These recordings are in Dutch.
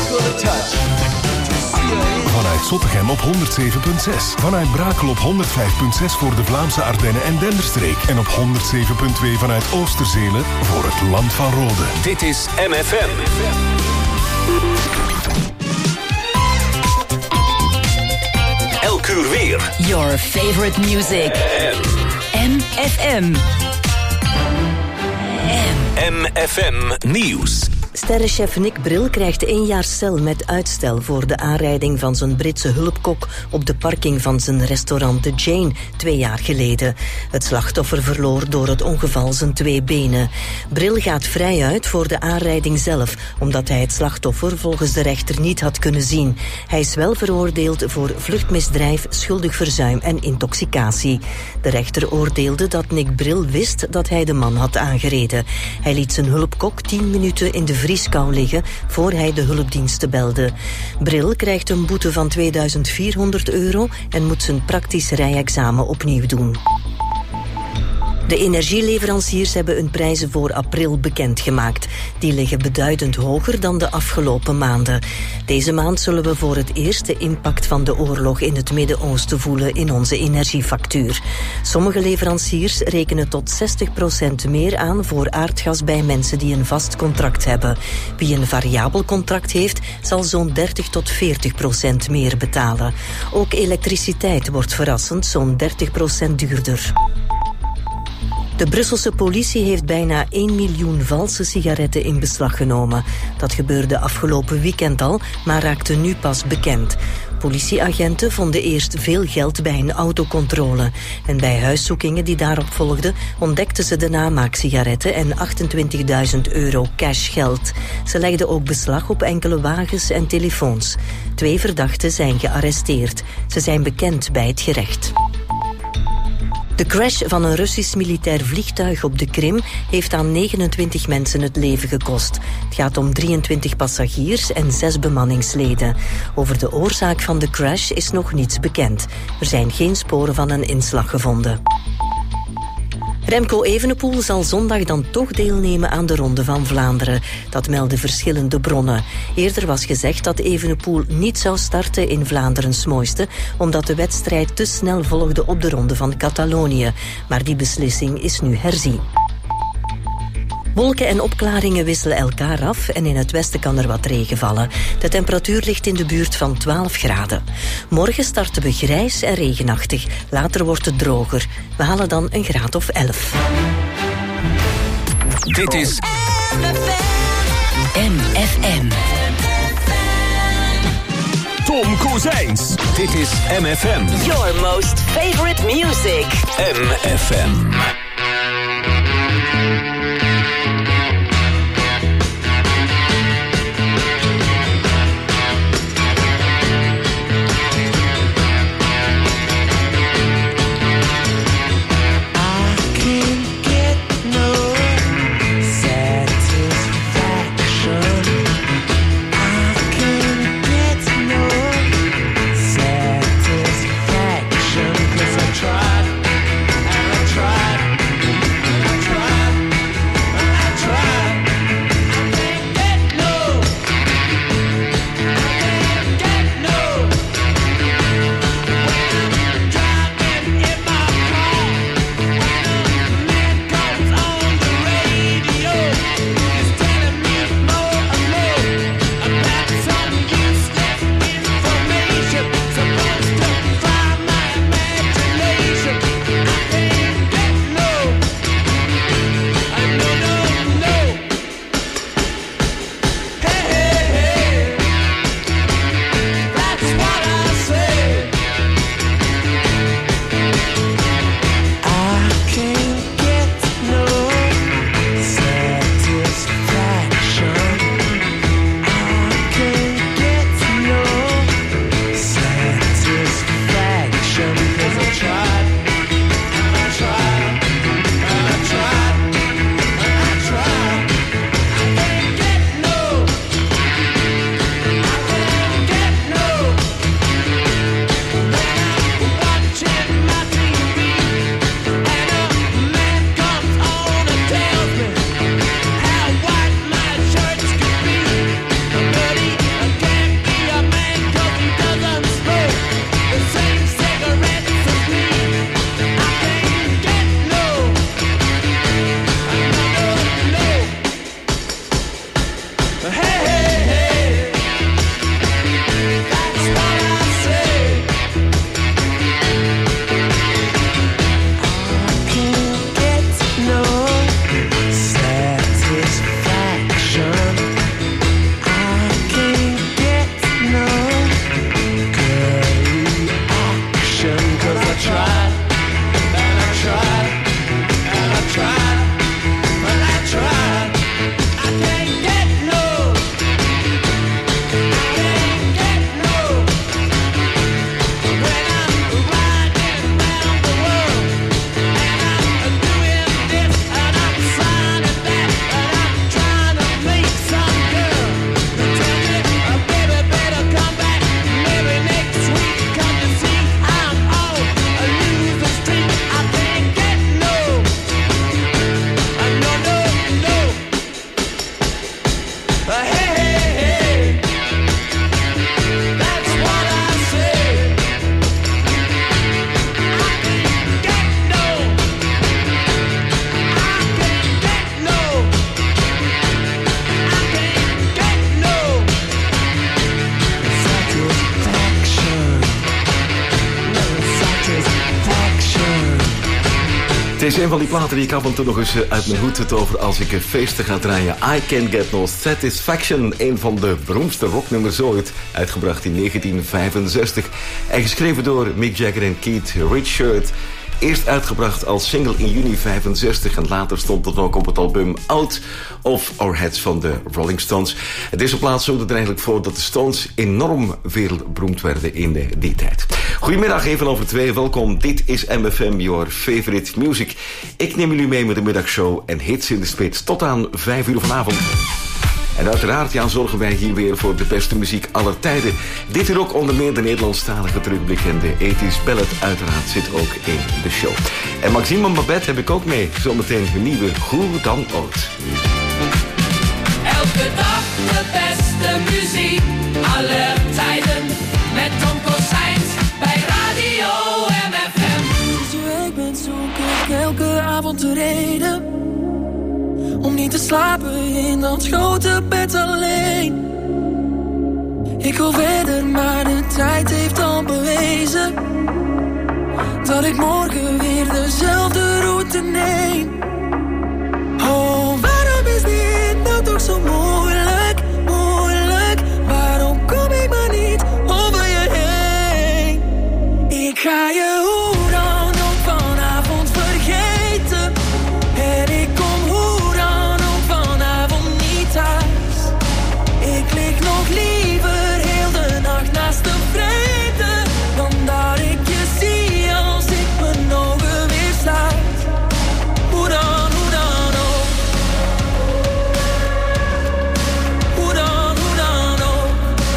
Vanuit Zottegem op 107.6. Vanuit Brakel op 105.6 voor de Vlaamse Ardennen en Denderstreek. En op 107.2 vanuit Oosterzelen voor het Land van Rode. Dit is MFM. Elk uur weer. Your favorite music. MFM. MFM Nieuws. Sterrenchef Nick Bril krijgt 1 jaar cel met uitstel voor de aanrijding van zijn Britse hulpkok op de parking van zijn restaurant The Jane 2 jaar geleden. Het slachtoffer verloor door het ongeval zijn 2 benen. Bril gaat vrij uit voor de aanrijding zelf, omdat hij het slachtoffer volgens de rechter niet had kunnen zien. Hij is wel veroordeeld voor vluchtmisdrijf, schuldig verzuim en intoxicatie. De rechter oordeelde dat Nick Bril wist dat hij de man had aangereden. Hij liet zijn hulpkok 10 minuten in de vrieskou liggen voor hij de hulpdiensten belde. Bril krijgt een boete van €2400 en moet zijn praktisch rijexamen opnieuw doen. De energieleveranciers hebben hun prijzen voor april bekendgemaakt. Die liggen beduidend hoger dan de afgelopen maanden. Deze maand zullen we voor het eerst de impact van de oorlog in het Midden-Oosten voelen in onze energiefactuur. Sommige leveranciers rekenen tot 60% meer aan voor aardgas bij mensen die een vast contract hebben. Wie een variabel contract heeft, zal zo'n 30 tot 40% meer betalen. Ook elektriciteit wordt verrassend zo'n 30% duurder. De Brusselse politie heeft bijna 1 miljoen valse sigaretten in beslag genomen. Dat gebeurde afgelopen weekend al, maar raakte nu pas bekend. Politieagenten vonden eerst veel geld bij een autocontrole. En bij huiszoekingen die daarop volgden, ontdekten ze de namaaksigaretten en €28.000 cashgeld. Ze legden ook beslag op enkele wagens en telefoons. 2 verdachten zijn gearresteerd. Ze zijn bekend bij het gerecht. De crash van een Russisch militair vliegtuig op de Krim heeft aan 29 mensen het leven gekost. Het gaat om 23 passagiers en 6 bemanningsleden. Over de oorzaak van de crash is nog niets bekend. Er zijn geen sporen van een inslag gevonden. Remco Evenepoel zal zondag dan toch deelnemen aan de Ronde van Vlaanderen. Dat melden verschillende bronnen. Eerder was gezegd dat Evenepoel niet zou starten in Vlaanderens mooiste, omdat de wedstrijd te snel volgde op de Ronde van Catalonië. Maar die beslissing is nu herzien. Wolken en opklaringen wisselen elkaar af en in het westen kan er wat regen vallen. De temperatuur ligt in de buurt van 12 graden. Morgen starten we grijs en regenachtig. Later wordt het droger. We halen dan een graad of 11. Dit is MFM. Tom Kozijns. Dit is MFM. Your most favorite music. MFM. Tried, and I tried. Dit is een van die platen die ik af en toe nog eens uit mijn hoed tover als ik feesten ga draaien. I Can't Get No Satisfaction, een van de beroemdste rocknummers ooit, uitgebracht in 1965 en geschreven door Mick Jagger en Keith Richards. Eerst uitgebracht als single in juni 65 en later stond het ook op het album Out of Our Heads van de Rolling Stones. Deze plaat zorgde er eigenlijk voor dat de Stones enorm wereldberoemd werden in die tijd. Goedemiddag, even over 2, welkom. Dit is MFM, your favorite music. Ik neem jullie mee met de middagshow en hits in de spits tot aan 5 uur vanavond. En uiteraard zorgen wij hier weer voor de beste muziek aller tijden. Dit hier ook onder meer de Nederlandstalige terugblik en de 80s ballad uiteraard zit ook in de show. En Maxime en Babette heb ik ook mee. Zometeen hun nieuwe Hoe dan Ooit. Elke dag de beste muziek aller tijden. Met Tom Kozijns bij Radio MFM. Als je weg bent zoek ik elke avond de reden om niet te slapen in dat grote bed alleen. Ik wil verder, maar de tijd heeft al bewezen dat ik morgen weer dezelfde route neem. Oh, waarom is dit nou toch zo moeilijk, moeilijk? Waarom kom ik maar niet over je heen? Ik ga je hoe dan ook vanavond vergeten. En ik kom hoe dan ook vanavond niet thuis. Ik lig nog liever heel de nacht naast de vreemde dan dat ik je zie als ik mijn ogen weer sluit. Hoe dan ook. Hoe dan ook.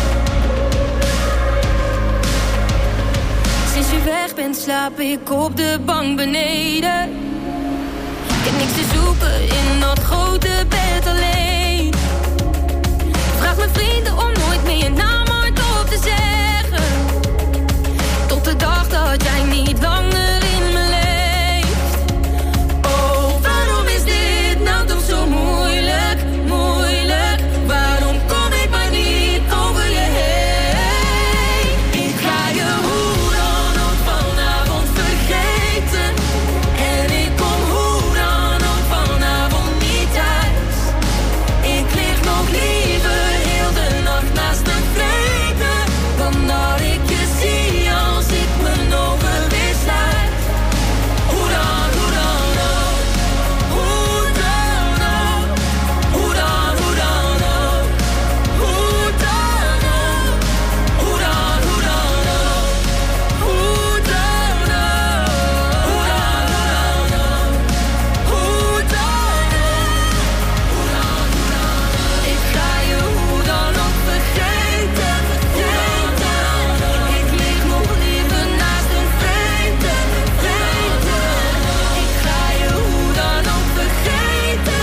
Sinds je weg bent slaap ik op de bank beneden. Ik heb niks te zoeken in dat grote bed alleen. Vraag mijn vrienden om nooit meer je naam hardop te zeggen. Tot de dag dat jij niet langer in me leeft. Oh, waarom is dit nou toch zo moeilijk, moeilijk? Waarom kom ik maar niet over je heen? Ik ga je hoe dan ook vanavond vergeten. En ik kom hoe dan ook vanavond niet thuis. Ik lig nog liever heel de nacht naast de vrede dan dat ik je zie als ik mijn ogen weer sluit. Hoe dan ook. Hoe dan ook. Hoe dan ook. Hoe dan ook. Hoe dan ook. Hoe dan ook. Hoe dan ook. Hoe dan ook. Ik ga je hoe dan ook vergeten. Ik lig nog liever naast een vreemde. Ik ga je hoe dan ook vergeten.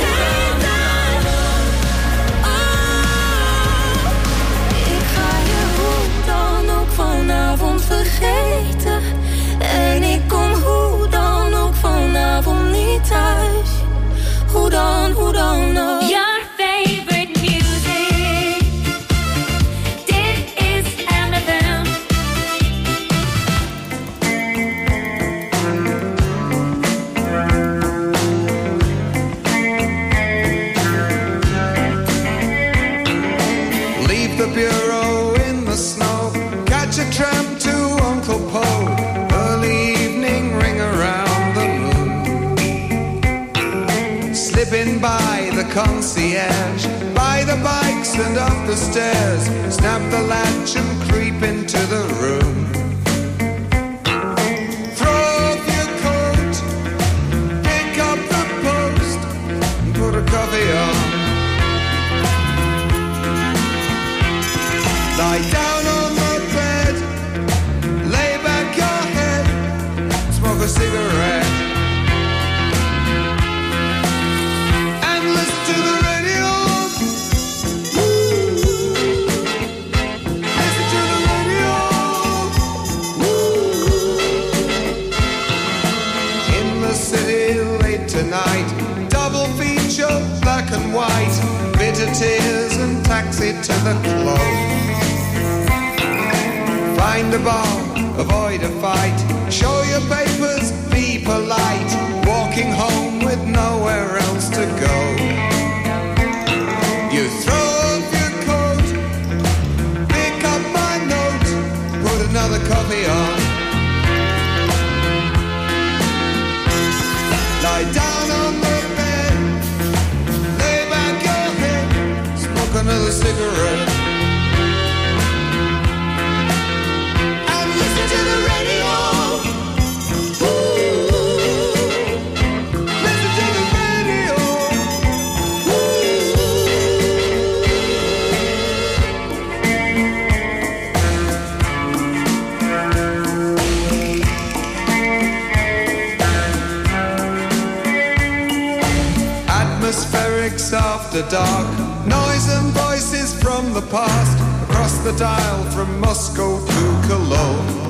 Ik ga je hoe dan ook vanavond vergeten. En ik kom hoe dan ook vanavond niet thuis. Hoe dan ook. Your favorite music. Dit is MFM. Leave the bureau in the snow. Catch a tram to Uncle Po. Early evening, ring around the moon. Slipping by the concierge, by the bikes and up the stairs. Snap the latch and creep into the room. Throw off your coat, pick up the post, and put a coffee on. Lie down on the bed, lay back your head, smoke a cigarette, and listen to the radio. Listen to the radio. In the city late tonight, double feature, black and white, bitter tears and taxi to the club. Find a bar, avoid a fight, show your papers, be polite, walking home with nowhere else to go. You throw off your coat, pick up my note, put another copy on. Lie down on the bed, lay back your head, smoke another cigarette. And listen to the radio. Atmospherics after dark, noise and voices from the past, across the dial from Moscow to Cologne.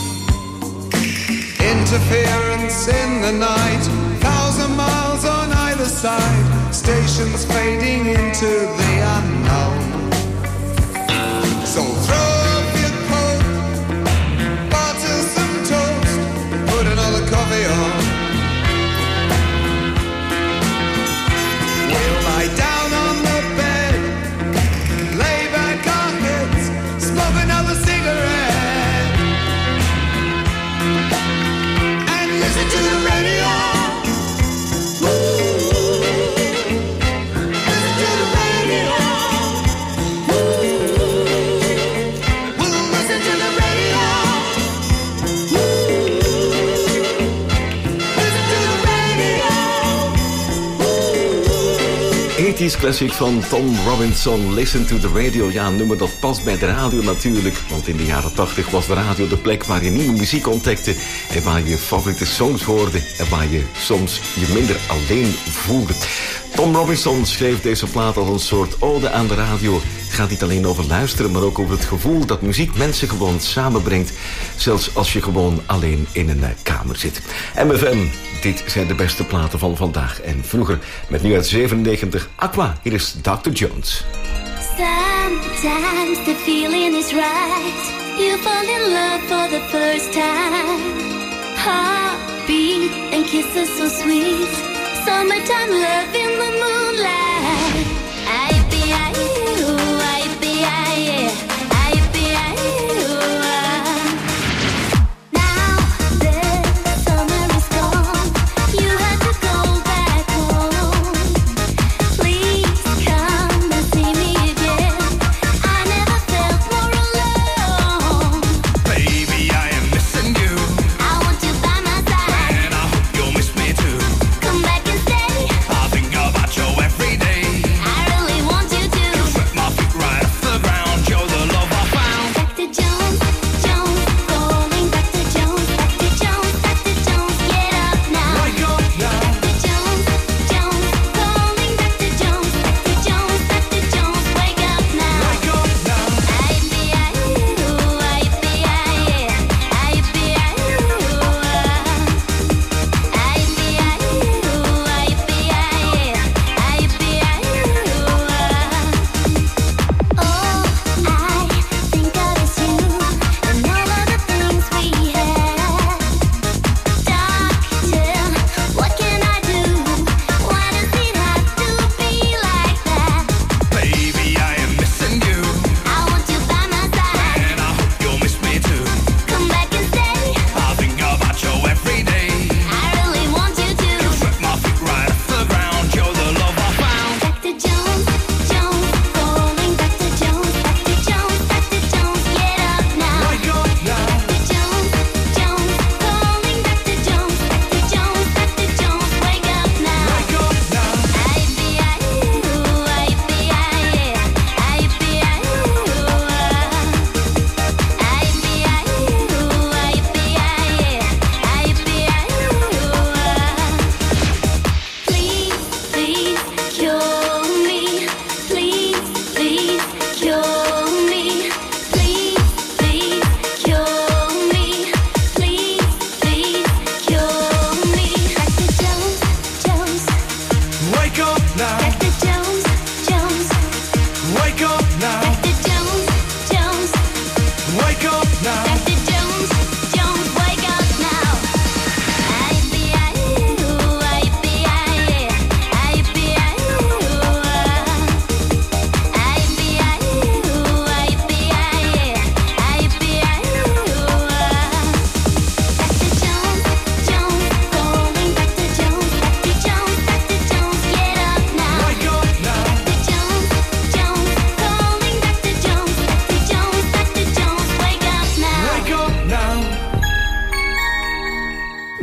Interference in the night, 1,000 miles on either side, stations fading into the unknown. So throw up your coat, butter some toast, put another coffee on. We'll lie down on the bed, lay back our heads, smoke another cigarette, and listen to the radio. Listen to the radio. We'll listen to the radio. Listen to the radio. 80s classic van Tom Robinson, Listen to the Radio. Ja, een nummer dat past bij de radio natuurlijk. Want in de jaren 80 was de radio de plek waar je nieuwe muziek ontdekte. En waar je favoriete songs hoorde. En waar je soms je minder alleen voelde. Tom Robinson schreef deze plaat als een soort ode aan de radio. Het gaat niet alleen over luisteren, maar ook over het gevoel dat muziek mensen gewoon samenbrengt. Zelfs als je gewoon alleen in een kamer zit. MFM, dit zijn de beste platen van vandaag en vroeger. Met nu uit 97 Aqua, hier is Dr. Jones. Sometimes the feeling is right. You fall in love for the first time. Heartbeat and kisses so sweet. Summertime love in the moonlight. I be you, I be I, I be you. Now the summer is gone. You have to go back home. Please come and see me again. I never felt more alone. Baby, I am missing you. I want you by my side. And I hope you'll miss me too. Come back and stay. I think about you every day.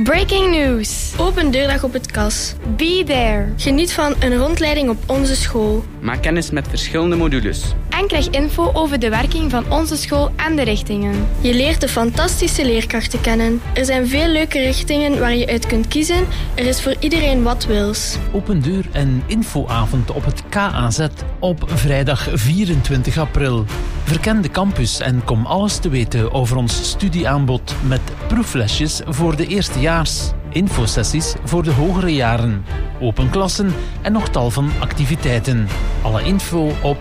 Breaking news. Open deurdag op het KAS. Be there. Geniet van een rondleiding op onze school. Maak kennis met verschillende modules. En krijg info over de werking van onze school en de richtingen. Je leert de fantastische leerkrachten kennen. Er zijn veel leuke richtingen waar je uit kunt kiezen. Er is voor iedereen wat wils. Open deur en infoavond op het KAZ op vrijdag 24 april. Verken de campus en kom alles te weten over ons studieaanbod met proeflesjes voor de eerstejaars, infosessies voor de hogere jaren, open klassen en nog tal van activiteiten. Alle info op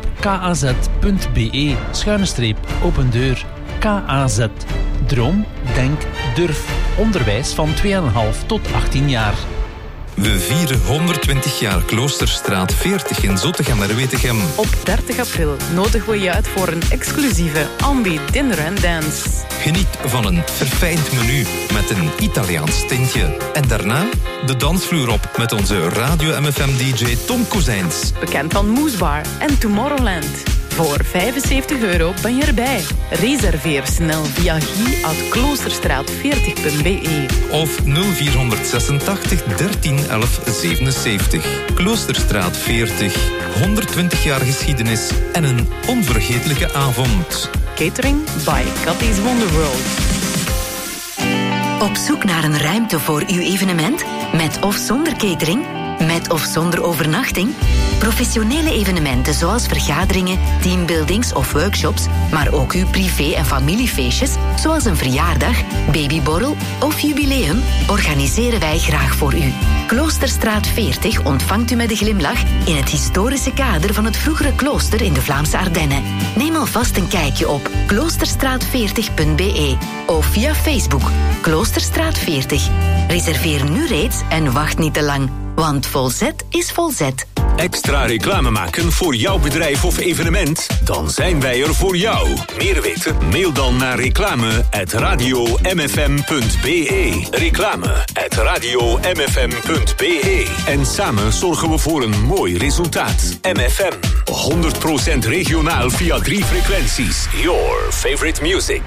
kaz.be/opendeur. KAZ. Droom, denk, durf. Onderwijs van 2,5 tot 18 jaar. We vieren 120 jaar Kloosterstraat 40 in Zottegem-Wetegem. Op 30 april nodigen we je uit voor een exclusieve Ambi Dinner and Dance. Geniet van een verfijnd menu met een Italiaans tintje. En daarna de dansvloer op met onze Radio MFM-dj Tom Kozijns. Bekend van Moesbar en Tomorrowland. Voor €75 ben je erbij. Reserveer snel via guy@kloosterstraat40.be of 0486 13 11 77. Kloosterstraat 40. 120 jaar geschiedenis en een onvergetelijke avond. Catering by Cathy's Wonderworld. Op zoek naar een ruimte voor uw evenement? Met of zonder catering? Met of zonder overnachting? Professionele evenementen zoals vergaderingen, teambuildings of workshops, maar ook uw privé- en familiefeestjes, zoals een verjaardag, babyborrel of jubileum, organiseren wij graag voor u. Kloosterstraat 40 ontvangt u met een glimlach in het historische kader van het vroegere klooster in de Vlaamse Ardennen. Neem alvast een kijkje op kloosterstraat40.be of via Facebook Kloosterstraat 40. Reserveer nu reeds en wacht niet te lang, want volzet is volzet. Extra reclame maken voor jouw bedrijf of evenement? Dan zijn wij er voor jou. Meer weten? Mail dan naar reclame@radiomfm.be. Reclame@radiomfm.be. En samen zorgen we voor een mooi resultaat. MFM. 100% regionaal via 3 frequenties. Your favorite music.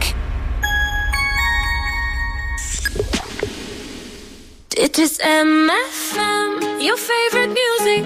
Dit is MFM, your favorite music.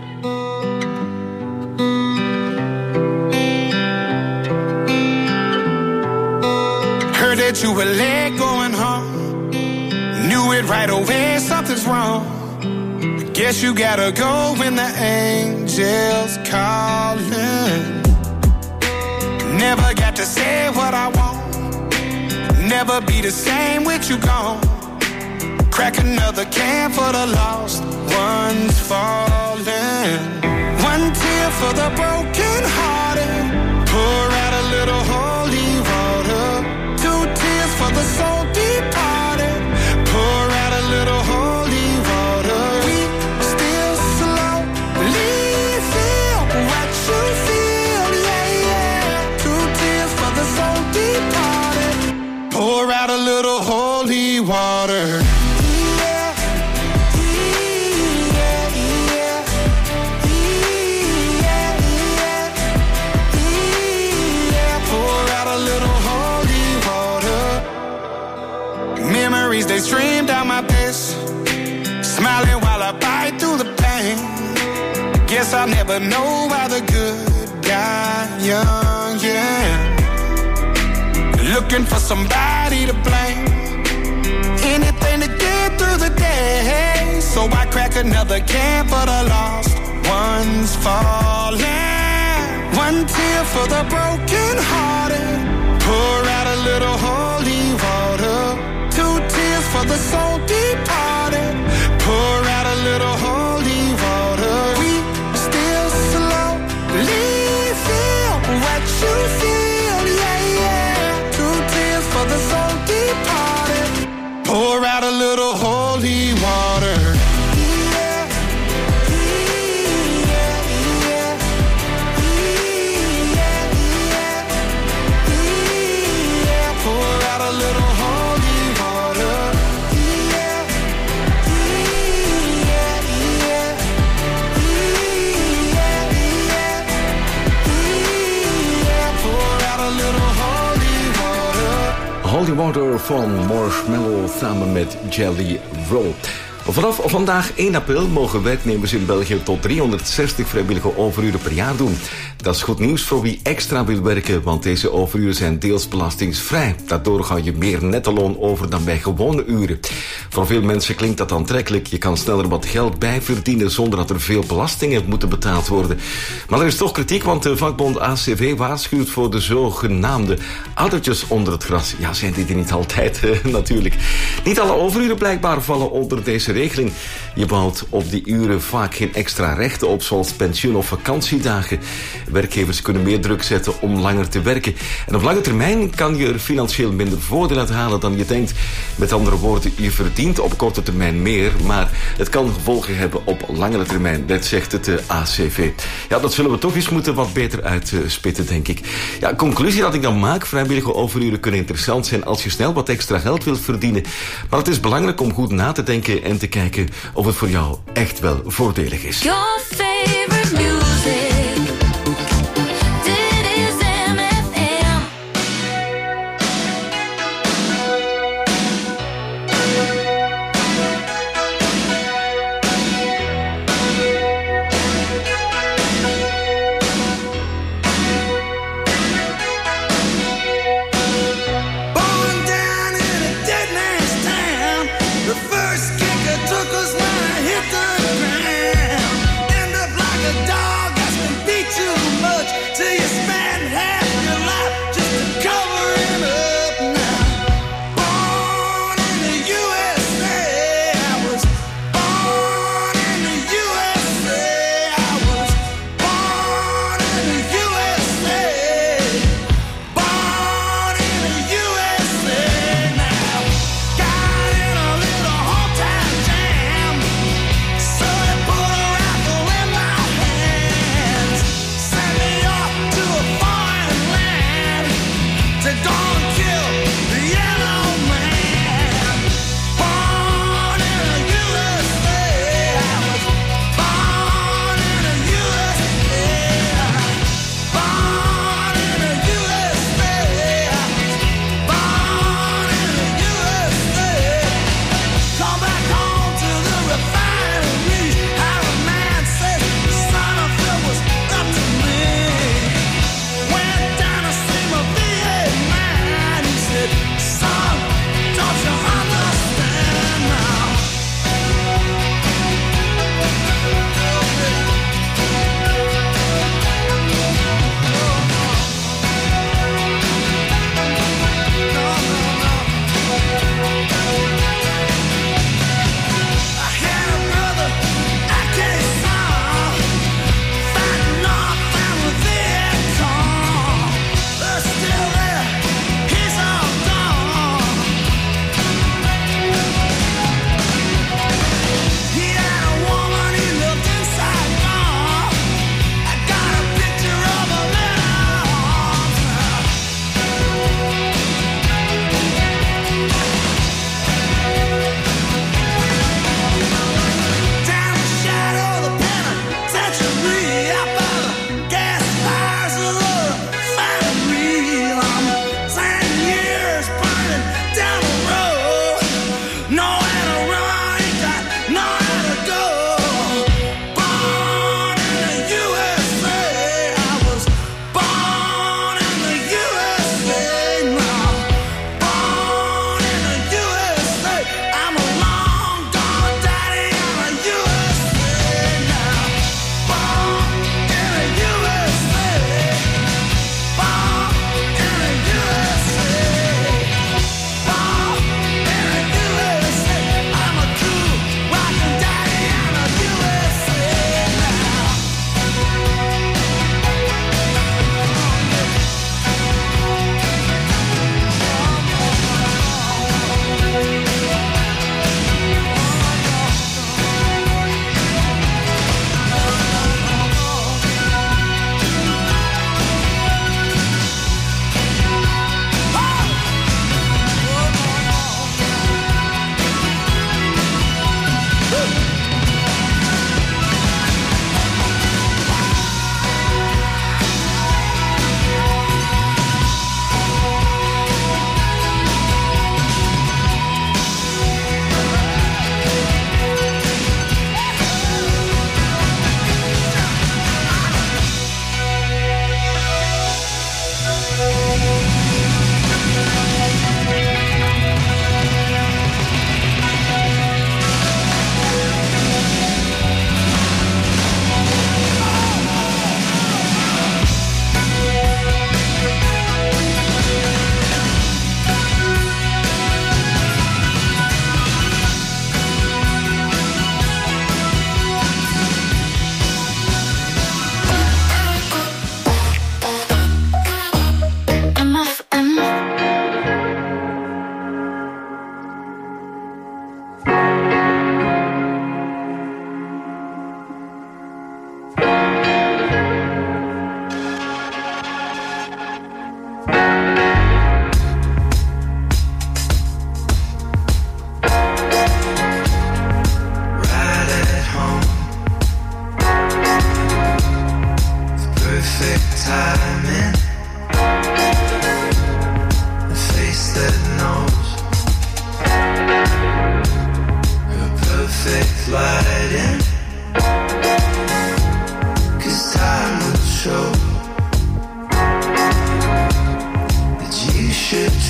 Heard that you were late going home. Knew it right away, something's wrong. Guess you gotta go when the angels calling. Never got to say what I want. Never be the same with you gone. Crack another can for the lost ones falling. One tear for the broken hearted. Pour out a little holy water. 2 tears for the soul departed. Pour out a little holy water. We still slowly feel what you feel, yeah, yeah. 2 tears for the soul departed. Pour out a little holy water. Memories, they stream down my face. Smiling while I bite through the pain. Guess I'll never know why the good die young, yeah. Looking for somebody to blame. Anything to get through the day. So I crack another can for the lost ones falling. One tear for the broken hearted. Pour out a little holy water. 2 tears for the soul departed. Pour out a little holy water. We still slowly feel what you feel, yeah, yeah. 2 tears for the soul departed. Pour out a little holy water. Pour Holy Water van Marshmallow samen met Jelly Roll. Vanaf vandaag 1 april mogen werknemers in België tot 360 vrijwillige overuren per jaar doen. Dat is goed nieuws voor wie extra wil werken, want deze overuren zijn deels belastingsvrij. Daardoor ga je meer netto-loon over dan bij gewone uren. Voor veel mensen klinkt dat aantrekkelijk. Je kan sneller wat geld bijverdienen zonder dat er veel belastingen moeten betaald worden. Maar er is toch kritiek, want de vakbond ACV waarschuwt voor de zogenaamde addertjes onder het gras. Ja, zijn die er niet altijd, natuurlijk. Niet alle overuren blijkbaar vallen onder deze regeling. Je bouwt op die uren vaak geen extra rechten op, zoals pensioen- of vakantiedagen. Werkgevers kunnen meer druk zetten om langer te werken. En op lange termijn kan je er financieel minder voordeel uit halen dan je denkt. Met andere woorden, je verdient op korte termijn meer, maar het kan gevolgen hebben op langere termijn. Dat zegt het ACV. Ja, dat zullen we toch eens moeten wat beter uitspitten, denk ik. Ja, conclusie dat ik dan maak, vrijwillige overuren kunnen interessant zijn als je snel wat extra geld wilt verdienen. Maar het is belangrijk om goed na te denken en te kijken of het voor jou echt wel voordelig is. Your favorite music. Took us when I hit the ground. End up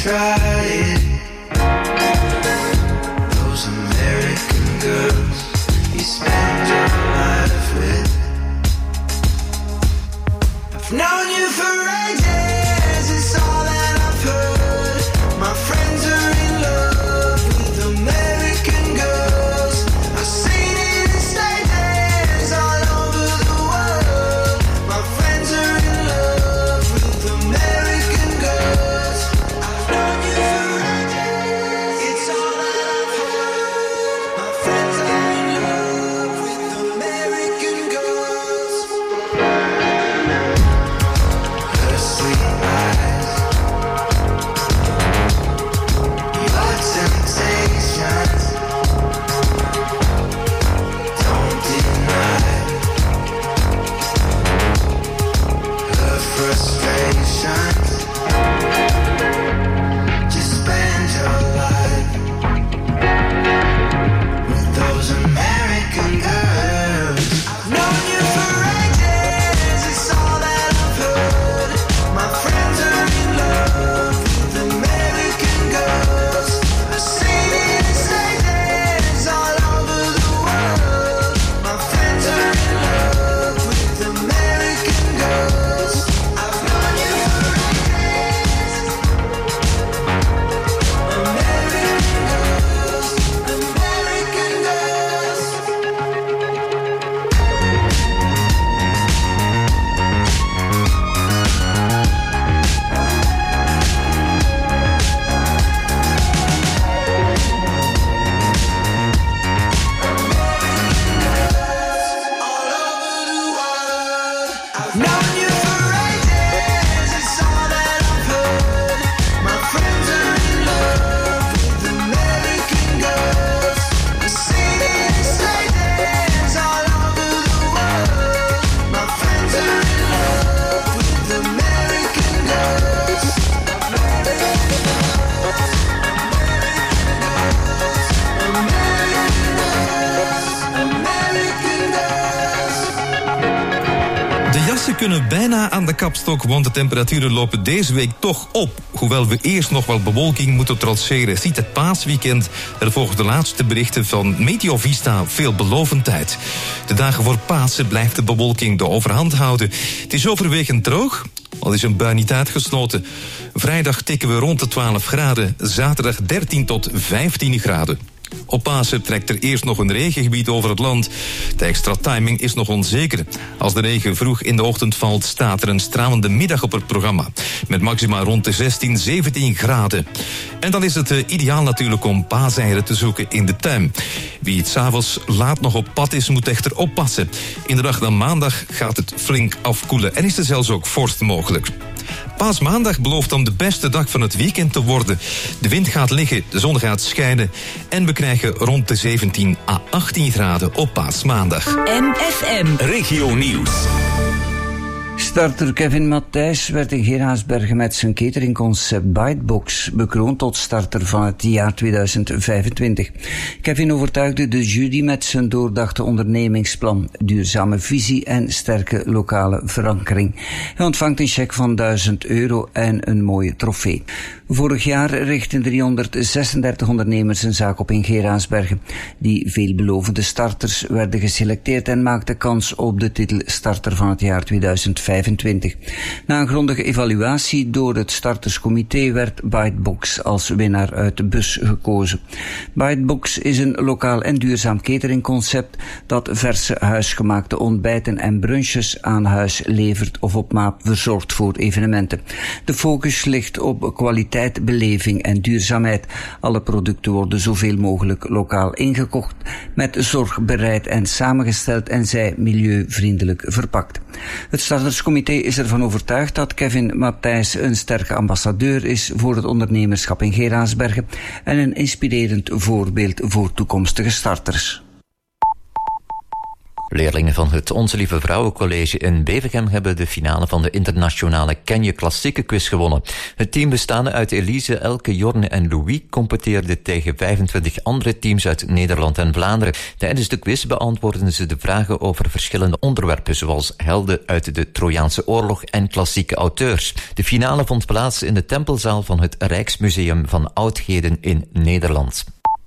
try it. Those American girls you spend your life with. I've known you for ages, it's all that I've heard. My friends are in love with American girls. I've seen it in stages all over the world. My friends are in love with American girls. I've known you for ages, it's all that I've heard. My friends are in love with American girls. Her sweet eyes, your temptations, don't deny her frustrations. Just spend your life with those American girls. I've known you for ages, it's all that I've heard. My friends are in love with American girls. I've seen it in stages all over the world. My friends are in love with American girls. I've known you for ages. American girls, American girls. I've known you for ages, it's all that I've heard. My friends are in love with American girls. I've seen it in stages all over the world. My friends are in love with American girls. American girls, American girls. De jassen kunnen bijna aan de kapstok, want de temperaturen lopen deze week toch op. Hoewel we eerst nog wel bewolking moeten trotseren, ziet het paasweekend er volgens de laatste berichten van Meteovista veelbelovendheid. De dagen voor Pasen blijft de bewolking de overhand houden. Het is overwegend droog, al is een bui niet uitgesloten. Vrijdag tikken we rond de 12 graden, zaterdag 13 tot 15 graden. Op Pasen trekt er eerst nog een regengebied over het land. De extra timing is nog onzeker. Als de regen vroeg in de ochtend valt, staat er een stralende middag op het programma. Met maxima rond de 16, 17 graden. En dan is het ideaal natuurlijk om paaseieren te zoeken in de tuin. Wie het 's avonds laat nog op pad is, moet echter oppassen. In de dag na maandag gaat het flink afkoelen en is er zelfs ook vorst mogelijk. Paasmaandag belooft dan de beste dag van het weekend te worden. De wind gaat liggen, de zon gaat schijnen en we krijgen rond de 17 à 18 graden op Paasmaandag. MFM Regio Nieuws. Starter Kevin Matthijs werd in Geraardsbergen met zijn cateringconcept Bitebox bekroond tot starter van het jaar 2025. Kevin overtuigde de jury met zijn doordachte ondernemingsplan, duurzame visie en sterke lokale verankering. Hij ontvangt een cheque van €1000 en een mooie trofee. Vorig jaar richtten 336 ondernemers een zaak op in Geraardsbergen. Die veelbelovende starters werden geselecteerd en maakten kans op de titel starter van het jaar 2025. Na een grondige evaluatie door het starterscomité werd Bitebox als winnaar uit de bus gekozen. Bitebox is een lokaal en duurzaam cateringconcept dat verse huisgemaakte ontbijten en brunches aan huis levert of op maat verzorgt voor evenementen. De focus ligt op kwaliteit, beleving en duurzaamheid. Alle producten worden zoveel mogelijk lokaal ingekocht, met zorg bereid en samengesteld en zij milieuvriendelijk verpakt. Het starterscomité is ervan overtuigd dat Kevin Matthijs een sterke ambassadeur is voor het ondernemerschap in Geraardsbergen en een inspirerend voorbeeld voor toekomstige starters. Leerlingen van het Onze Lieve Vrouwencollege in Bevergem hebben de finale van de internationale Ken je Klassieke quiz gewonnen. Het team bestaande uit Elise, Elke, Jorne en Louis competeerde tegen 25 andere teams uit Nederland en Vlaanderen. Tijdens de quiz beantwoordden ze de vragen over verschillende onderwerpen, zoals helden uit de Trojaanse oorlog en klassieke auteurs. De finale vond plaats in de tempelzaal van het Rijksmuseum van Oudheden in Nederland.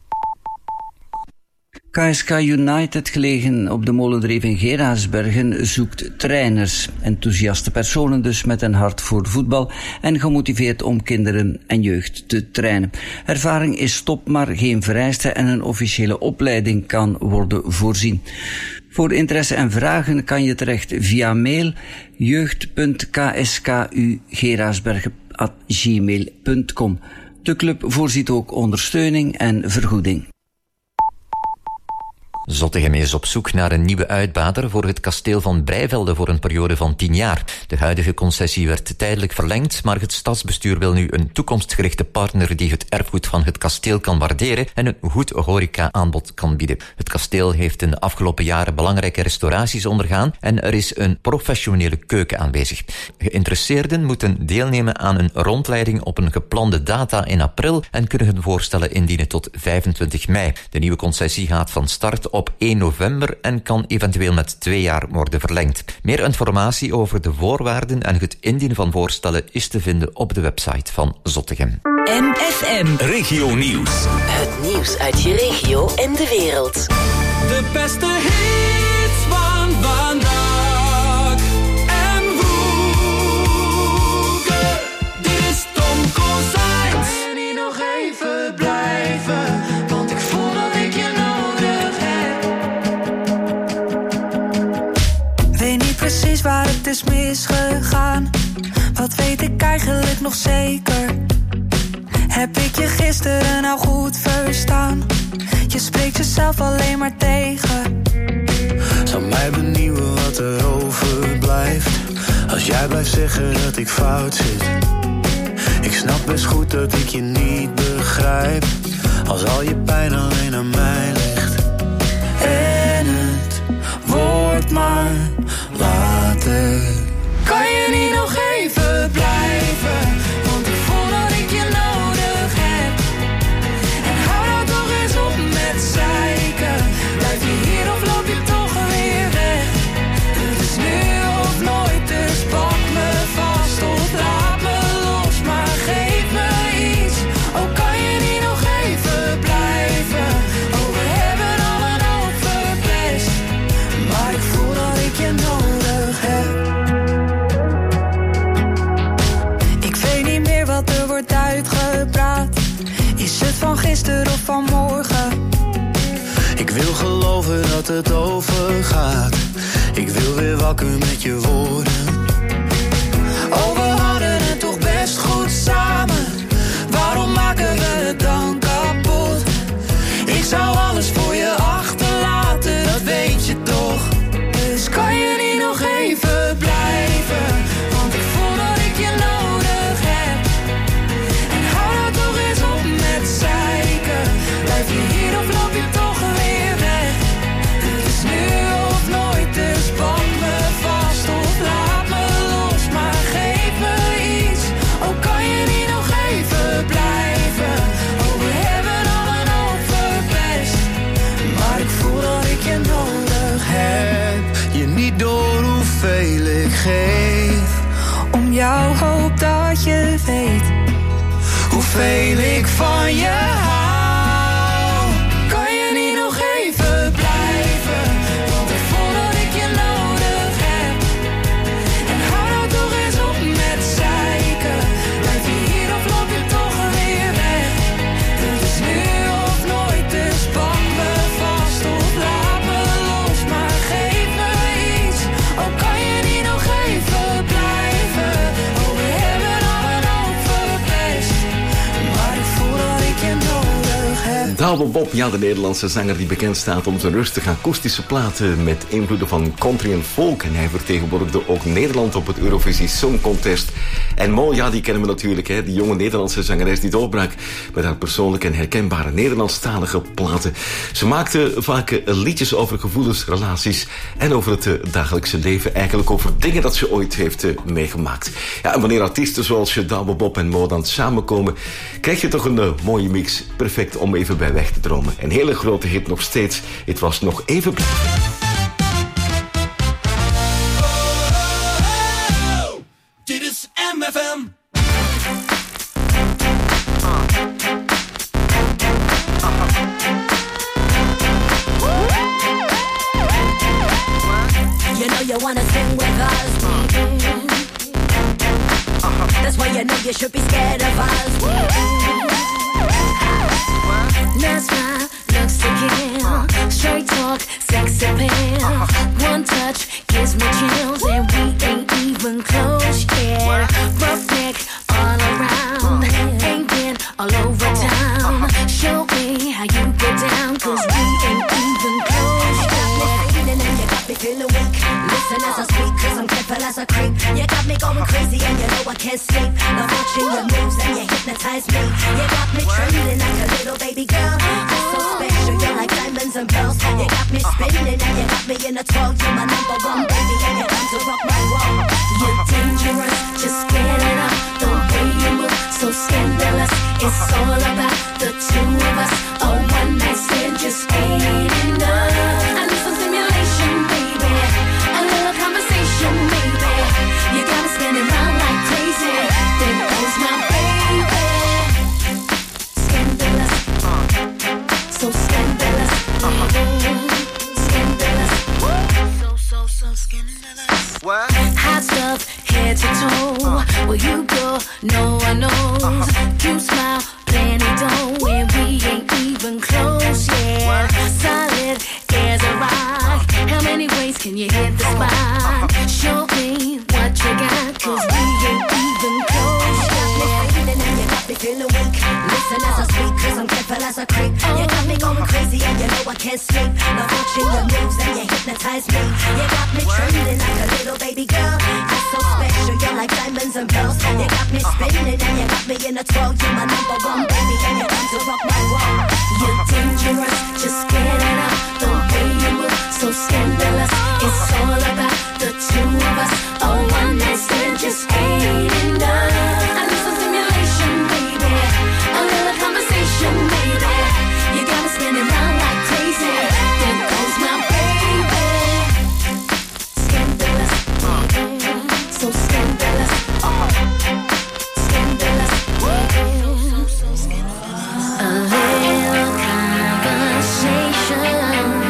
KSK United, gelegen op de Molendreef in Geraardsbergen, zoekt trainers. Enthousiaste personen dus met een hart voor voetbal en gemotiveerd om kinderen en jeugd te trainen. Ervaring is top, maar geen vereiste en een officiële opleiding kan worden voorzien. Voor interesse en vragen kan je terecht via mail jeugd.ksku-geraarsbergen@gmail.com. De club voorziet ook ondersteuning en vergoeding. Zottegem is op zoek naar een nieuwe uitbater voor het kasteel van Breivelde voor een periode van 10 jaar. De huidige concessie werd tijdelijk verlengd, maar het stadsbestuur wil nu een toekomstgerichte partner die het erfgoed van het kasteel kan waarderen en een goed horeca-aanbod kan bieden. Het kasteel heeft in de afgelopen jaren belangrijke restauraties ondergaan en er is een professionele keuken aanwezig. Geïnteresseerden moeten deelnemen aan een rondleiding op een geplande data in april en kunnen hun voorstellen indienen tot 25 mei. De nieuwe concessie gaat van start op 1 november en kan eventueel met 2 jaar worden verlengd. Meer informatie over de voorwaarden en het indienen van voorstellen is te vinden op de website van Zottegem. MFM Regio Nieuws. Het nieuws uit je regio en de wereld. De beste hits van vandaag en woeken. Dit is Tom Kozijns. Kan je niet nog even blijven? Want ik voel dat ik je nodig heb. Weet niet precies waar het is misgegaan. Wat weet ik eigenlijk nog zeker? Heb ik je gisteren nou goed verstaan? Je spreekt jezelf alleen maar tegen. Zou mij benieuwen wat er overblijft als jij blijft zeggen dat ik fout zit. Ik snap best goed dat ik je niet begrijp als al je pijn alleen aan mij ligt. En het wordt maar later. Kan je niet nog even blijven? Want ik voel dat ik je nodig heb. En hou nou toch eens op met zeiken. Blijf je hier of loop je toch weer weg? Het is nu of nooit, dus pak me vast of laat me los. Maar geef me iets, oh kan je niet nog even blijven? Oh we hebben al een hoop verpest, maar ik voel dat ik je nodig heb. Ik weet niet meer wat er wordt uitgepraat. Is het van gisteren of van morgen? Ik wil geloven dat het overgaat. Ik wil weer wakker met je woorden. Oh, we hadden het toch best goed samen. Waarom maken we het dan kapot? Ik zou alles voor je achterlaten, dat weet je toch. Dus kan je niet nog even blijven? Want ik voel dat ik je nodig heb. En hou nou toch eens op met zeiken. Blijf je hier of loop je toch weer weg? Het is nu of nooit, dus pak me vast of laat me los. Maar geef me iets, oh kan je niet nog even blijven? Oh we hebben al een hoop verpest, maar ik voel dat ik je nodig heb. Je niet door hoeveel ik geef. Om jou hoop dat je weet Hoeveel ik van je hou. Kan je niet nog even blijven? Want ik voel dat ik je nodig heb. En hou nou toch eens op met zeiken. Blijf je hier of loop je toch weer weg? Het is nu of nooit, dus pak me vast of laat me los. Maar geef me iets, oh kan je niet nog even blijven? Oh we hebben al een hoop verpest, maar ik voel dat ik je nodig heb. Douwe Bob, ja, de Nederlandse zanger die bekend staat om zijn rustige akoestische platen met invloeden van country en folk. En hij vertegenwoordigde ook Nederland op het Eurovisie Song Contest. En Mo, ja, die kennen we natuurlijk, hè, die jonge Nederlandse zangeres die doorbrak met haar persoonlijke en herkenbare Nederlandstalige platen. Ze maakte vaak liedjes over gevoelens, relaties en over het dagelijkse leven. Eigenlijk over dingen dat ze ooit heeft meegemaakt. Ja, en wanneer artiesten zoals Douwe Bob en Mo dan samenkomen, krijg je toch een mooie mix. Perfect om even bij weg te dromen. Een hele grote hit nog steeds. Het was nog even... Dit is MFM. You know you wanna sing with us. That's why you know you should be scared of us. That's why looks to kill. Straight talk, sex appeal. One touch gives me chills, and we ain't even close yet. Rough neck all around, ain't been all over town. Show me how you get down, 'cause we ain't even close yet. And you got me feeling weak. Listen as I speak, 'cause I'm careful as a creep. You got me going crazy, and you know I can't sleep. Now watching your moves, and you hypnotize me. You got me trembling like a little baby girl. You're so special, you're like diamonds and pearls. You got me spinning, and you got me in a twirl. You're my number one baby, and you come to rock my world. You're dangerous, just get it up. The way you move, so scandalous. It's all about the two of us. A one night stand just ain't enough. I need some stimulation, baby. A little conversation, baby. You got me spinning round like crazy. There goes my baby. Scandalous, so scandalous, scandalous, so scandalous. What? Hot stuff, head to toe. Where you go, no one knows. You smile, plenty dough, and we ain't even close yet. Solid as a rock. How many ways can you hit the spot? Show me what you got, 'cause we ain't even close yet. And you got me feeling weak. Listen as I speak, 'cause I'm careful as a creep. You got me going crazy, and you know I can't sleep. Now watching your moves, and you hypnotize me. You got me trembling like a little baby girl. You're so special, you're like diamonds and pearls. You got me spinning, and you got me in a twirl. You're my number one baby, and you come to rock my world. You're dangerous, just get it up. The way you move, so scandalous. It's all about the two of us. A one night stand just ain't enough. I need some stimulation, baby. A little conversation, baby. You got me spinning round like crazy. There goes my baby. Scandalous, so scandalous, scandalous, so scandalous. A little conversation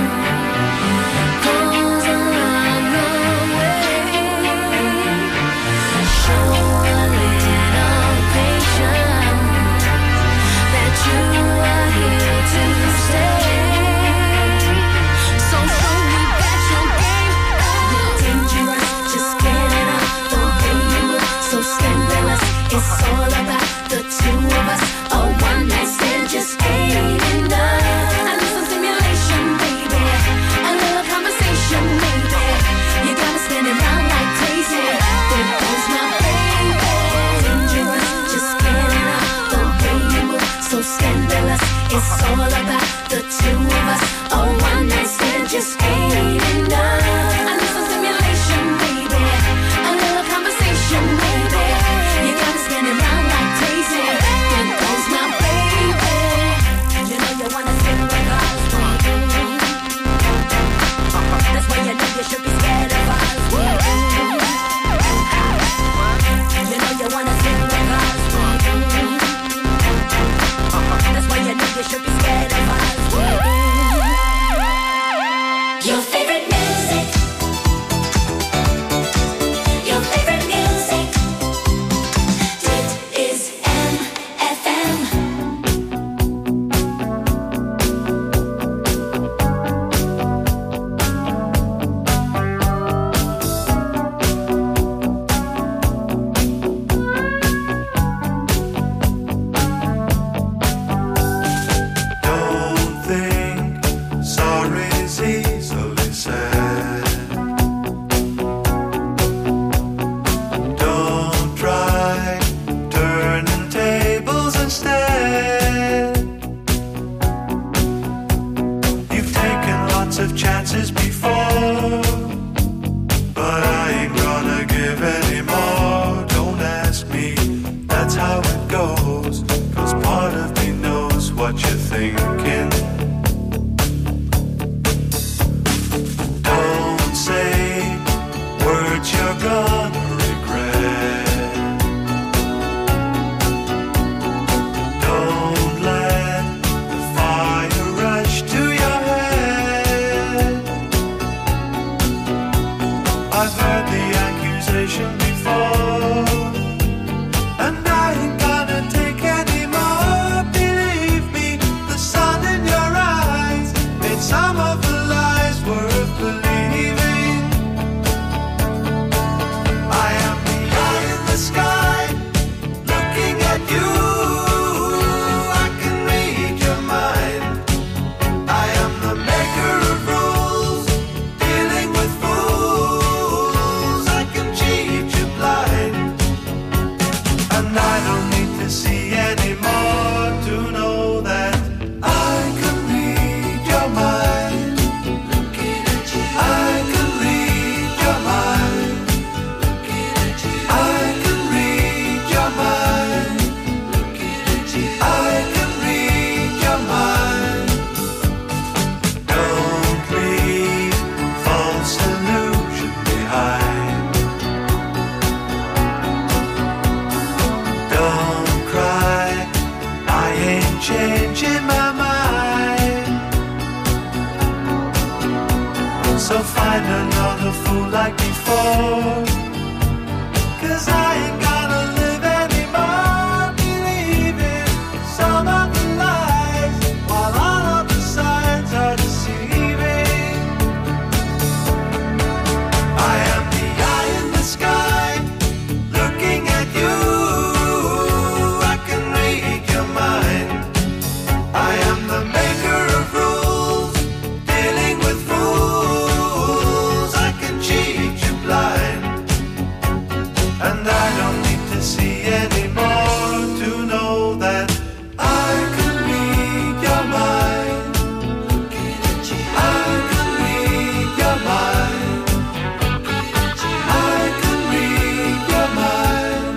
goes a long, long way. Show a little patience that you are here to stay. So show me that your game. You're dangerous, just get it up. The way you move, so scandalous. It's all about the two of us. A one night stand just ain't enough. I need some stimulation, baby. A little conversation, baby. You got me spinning round like crazy. There goes my baby. Dangerous, just get it up. The way you move, so scandalous. It's all about the two of us. A one night stand just ain't enough. I need some stimulation, baby. A little conversation, baby. You got me spinning round like crazy. There goes that's how it goes. 'Cause part of me knows what you're thinking. Don't say words you're gonna regret. Don't let the fire rush to your head. I've heard the accusation before, and I ain't gonna take any more. Believe me, the sun in your eyes made some of the lies worth believing. I am the eye in the sky, looking at you. I can read your mind. I am the maker of rules, dealing with fools. I can cheat you blind, and I don't need to see anymore to know that I can read your mind. I can read your mind. I can read your mind. I can read your mind. Don't leave false illusion behind. Don't cry, I ain't changing my mind. So find another fool like before, 'cause I ain't gonna live anymore believing some of the lies, while all of the signs are deceiving. I am the eye in the sky, looking at you. I can read your mind. I am the maker of rules, dealing with fools. I can cheat you blind, and I don't need to see anymore to know that I can read your mind. I can read your mind. I can read your mind.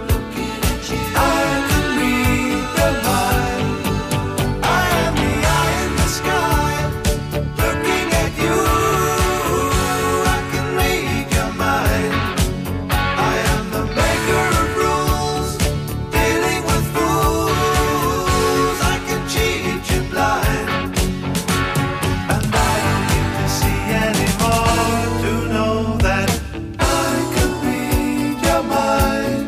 I can read your mind. I am the eye in the sky, looking at you. I can read your mind. I am the maker of rules, dealing with fools. I can cheat you blind, and I don't need to see anymore to know that I can read your mind.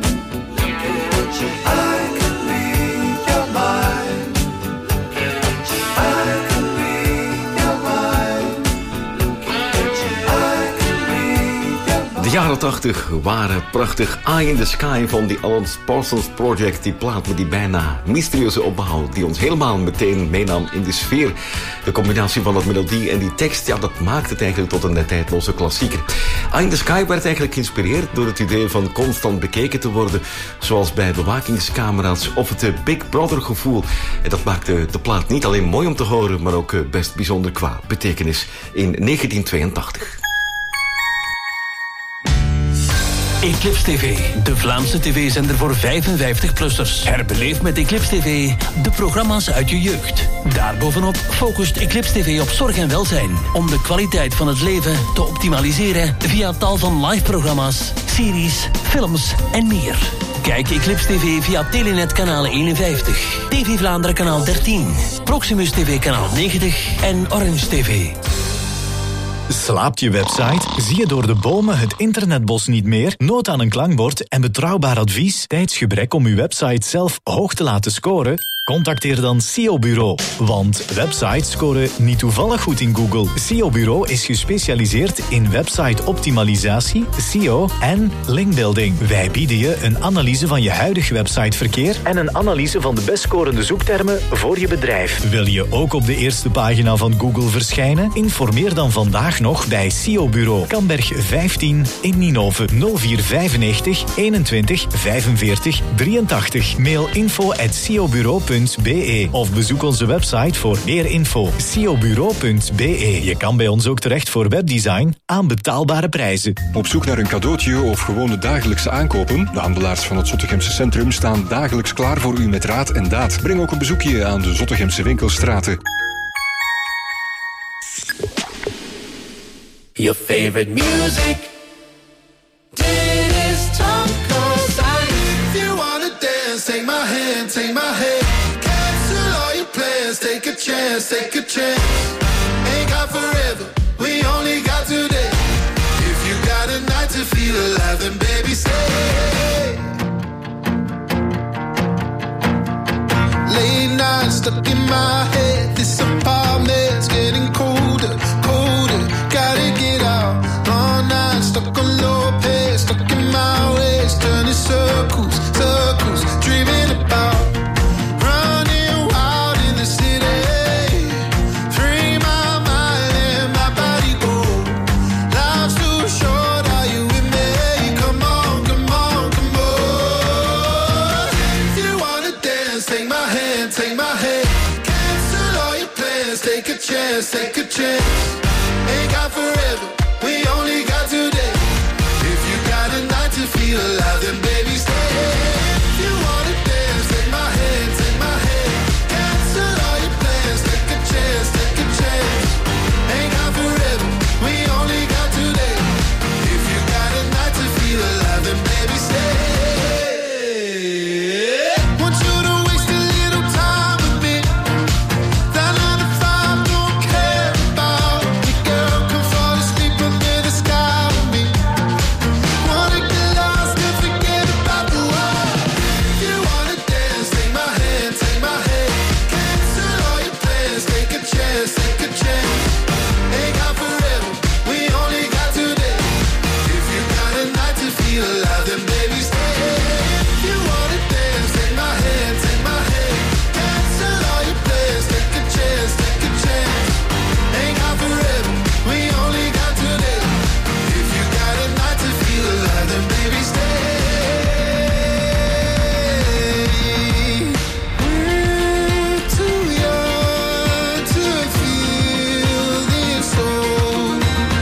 I can read your mind. I can read your mind. I can read your mind. De jaren 80 waren prachtig. Eye in the Sky van die Alan Parsons Project. Die plaat met die bijna mysterieuze opbouw die ons helemaal meteen meenam in de sfeer. De combinatie van dat melodie en die tekst, ja, dat maakt het eigenlijk tot een tijdloze klassieker. Eye in the Sky werd eigenlijk geïnspireerd door het idee van constant bekeken te worden, zoals bij bewakingscamera's of het Big Brother gevoel. En dat maakte de plaat niet alleen mooi om te horen, maar ook best bijzonder qua betekenis in 1982. Eclipse TV, de Vlaamse tv-zender voor 55-plussers. Herbeleef met Eclipse TV de programma's uit je jeugd. Daarbovenop focust Eclipse TV op zorg en welzijn, om de kwaliteit van het leven te optimaliseren via tal van live-programma's, series, films en meer. Kijk Eclipse TV via Telenet kanaal 51, TV Vlaanderen kanaal 13, Proximus TV kanaal 90 en Orange TV. Slaapt je website? Zie je door de bomen het internetbos niet meer? Nood aan een klankbord en betrouwbaar advies? Tijdsgebrek om uw website zelf hoog te laten scoren? Contacteer dan SEO Bureau. Want websites scoren niet toevallig goed in Google. SEO Bureau is gespecialiseerd in website optimalisatie, SEO en linkbuilding. Wij bieden je een analyse van je huidig websiteverkeer en een analyse van de best scorende zoektermen voor je bedrijf. Wil je ook op de eerste pagina van Google verschijnen? Informeer dan vandaag nog bij SEO Bureau. Kamberg 15 in Ninove 0495 21 45 83. Mail info@seobureau.be. ciobureau.be of bezoek onze website voor meer info. ciobureau.be. Je kan bij ons ook terecht voor webdesign aan betaalbare prijzen. Op zoek naar een cadeautje of gewone dagelijkse aankopen? De handelaars van het Zottegemse centrum staan dagelijks klaar voor u met raad en daad. Breng ook een bezoekje aan de Zottegemse winkelstraten. Your favorite music. Dit is Tonko Science. If you wanna dance, take my hand, take my hand. Cancel all your plans, take a chance, take a chance. Ain't got forever, we only got today. If you got a night to feel alive, then baby stay. Late night stuck in my head. This apartment's getting colder, colder. Gotta get out. All night stuck on low pace, stuck in my ways, turning circles, circles, dreaming about running wild in the city. Free my mind and my body go. Life's too short, are you with me? Come on, come on, come on. If you wanna dance, take my hand, take my hand. Cancel all your plans, take a chance, take a chance. Ain't got forever, we only got today. If you got a night to feel alive, then baby stay. If you wanna dance, take my hand, take my hand. Cancel all your plans, take a chance, take a chance. Ain't got forever, we only got today. If you got a night to feel alive, then baby stay. Want you to waste a little time with me. That 9 to 5 don't care about me, girl. Come fall asleep under the sky with me. Wanna get lost and forget about the world. If you wanna dance, take my hand, take my hand. Cancel all your plans, take a chance, take a chance. Ain't got forever, we only got today. If you got a night to feel alive, then baby stay. If you wanna dance, take my hand, take my hand. Cancel all your plans, take a chance, take a chance. Ain't got forever, we only got today. If you got a night to feel alive, then baby stay. We're too young to feel this soul.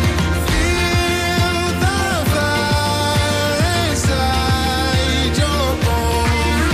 Feel the fire inside your bones.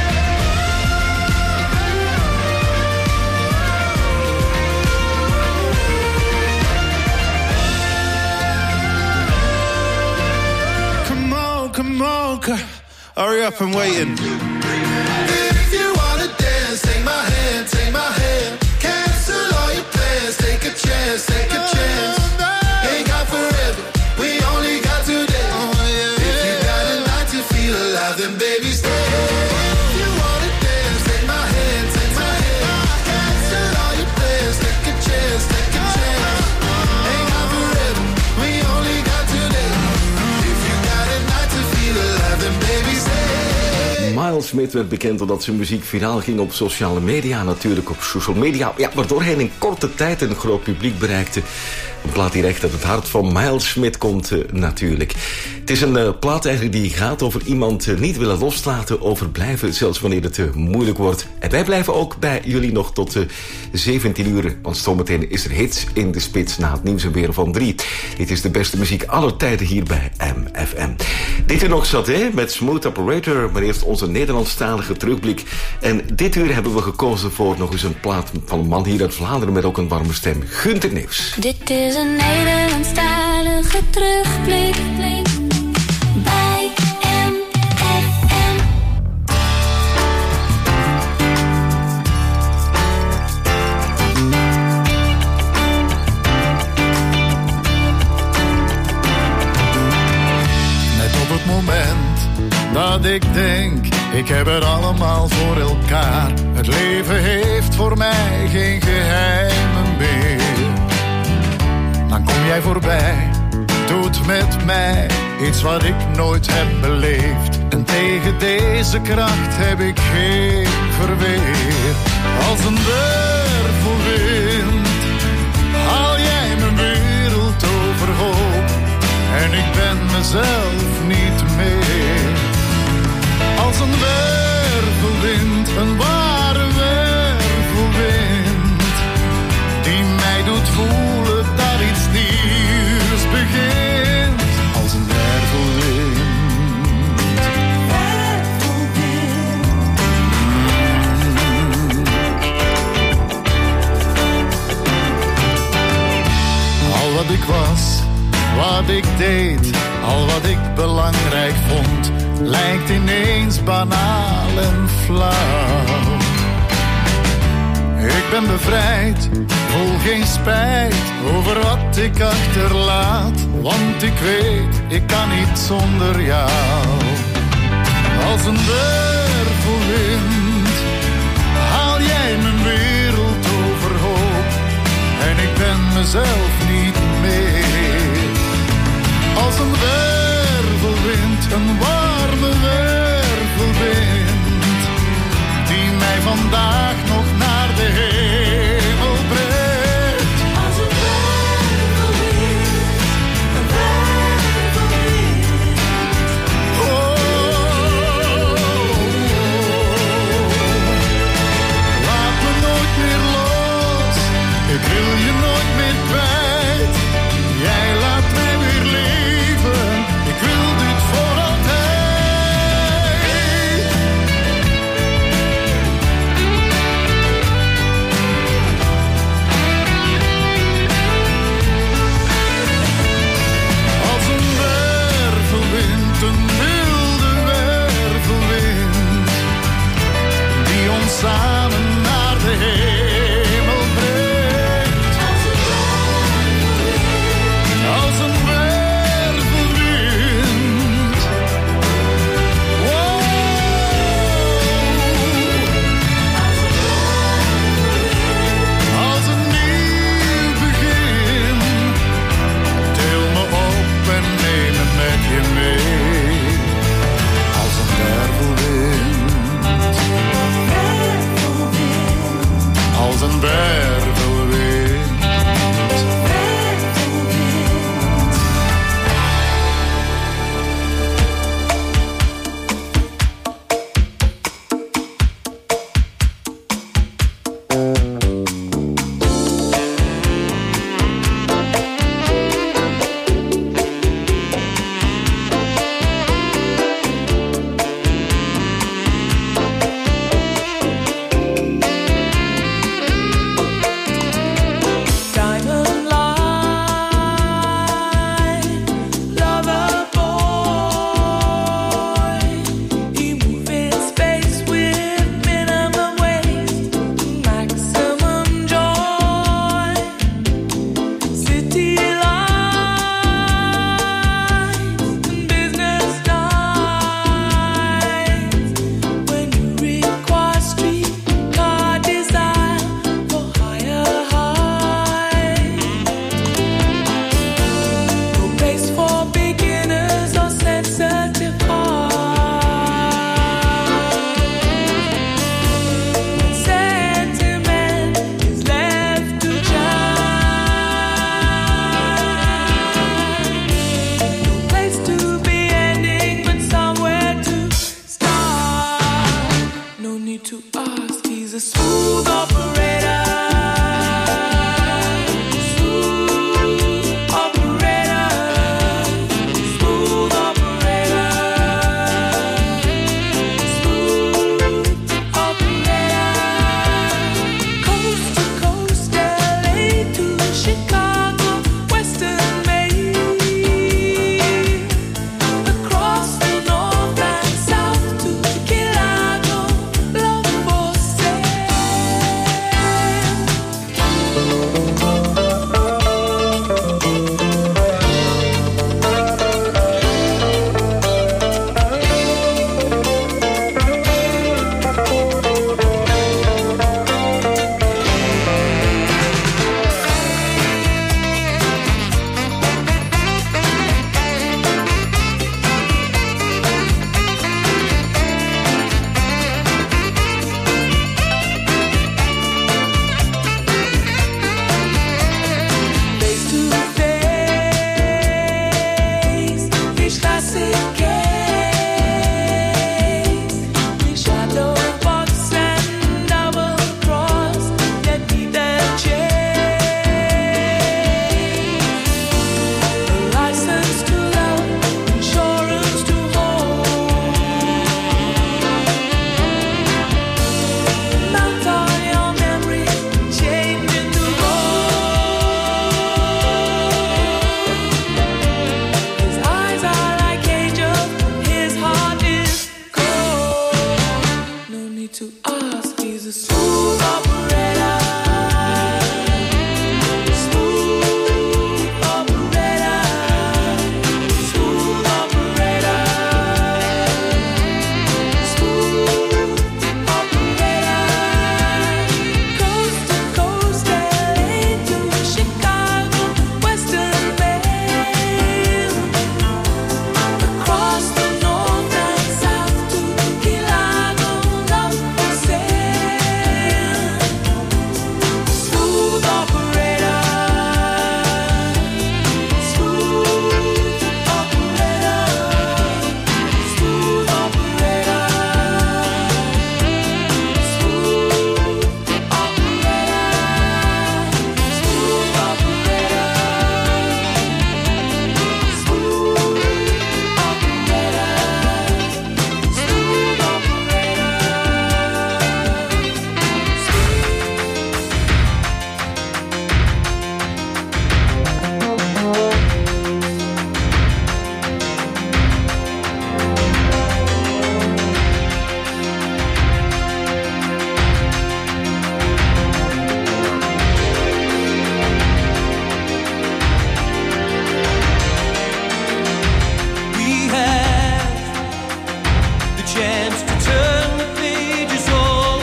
Come on, hurry up, I'm waiting. If you wanna dance, take my hand, take my hand. Cancel all your plans, take a chance, take a chance. Ain't got forever, we only got today. If you got a night to feel alive, then baby stay. If you wanna dance, take my hand, take my hand. Cancel all your plans, take a chance, take a chance. Ain't got forever, we only got today. If you got a night to feel alive, then baby stay. Miles Smith werd bekend doordat zijn muziek viraal ging op sociale media. Natuurlijk op social media. Ja, waardoor hij in korte tijd een groot publiek bereikte. Een plaat die recht uit het hart van Miles Smith komt natuurlijk. Het is een plaat eigenlijk die gaat over iemand niet willen loslaten, overblijven, zelfs wanneer het moeilijk wordt. En wij blijven ook bij jullie nog tot 17 uur. Want zometeen is er hits in de spits na het nieuws en weer van 3. Dit is de beste muziek aller tijden hier bij MFM. Dit uur nog Saté met Smooth Operator, maar eerst onze Nederlandstalige terugblik. En dit uur hebben we gekozen voor nog eens een plaat van een man hier uit Vlaanderen met ook een warme stem. Gunther Nieuws. Dit is een Nederlandstalige terugblik bij MFM. Net op het moment dat ik denk, ik heb het allemaal voor elkaar. Het leven heeft voor mij geen geheimen meer. Dan kom jij voorbij, doet met mij iets wat ik nooit heb beleefd. En tegen deze kracht heb ik geen verweer. Als een wervelwind haal jij mijn wereld overhoop. En ik ben mezelf niet meer. Als een wervelwind, een ware ik deed, al wat ik belangrijk vond, lijkt ineens banaal en flauw. Ik ben bevrijd, voel geen spijt over wat ik achterlaat, want ik weet, ik kan niet zonder jou. Als een wervelwind haal jij mijn wereld overhoop en ik ben mezelf niet meer. Als een wervelwind, een warme wervelwind, die mij vandaag nog naar de hemel brengt. Als een wervelwind, een wervelwind. Laat me nooit meer los, ik wil je nooit meer kwijt. Jij laat mij weer leven, ik wil dit voor altijd. Als een wervelwind, een wilde wervelwind, die ons samen naar de hemel brengt. Als een wervelwind. Wow. Als een nieuw begin. Til me op en neem me met je mee. Als een wervelwind. Als een wervelwind. Diamond line, lover boy. You move in space with minimum waste, maximum joy. City lights and business nights. When you require streetcar design for higher heights. No place for beginners or sensitive hearts. Sentiment is left to shine. No place to be ending, but somewhere to start. No need to ask, he's a smooth operator. Smooth operator. Smooth operator. Smooth operator. Coast to coast, LA to Chicago, Western Maine. Across the north and south to Chicago, love for sale. need to ask. He's a smooth operator.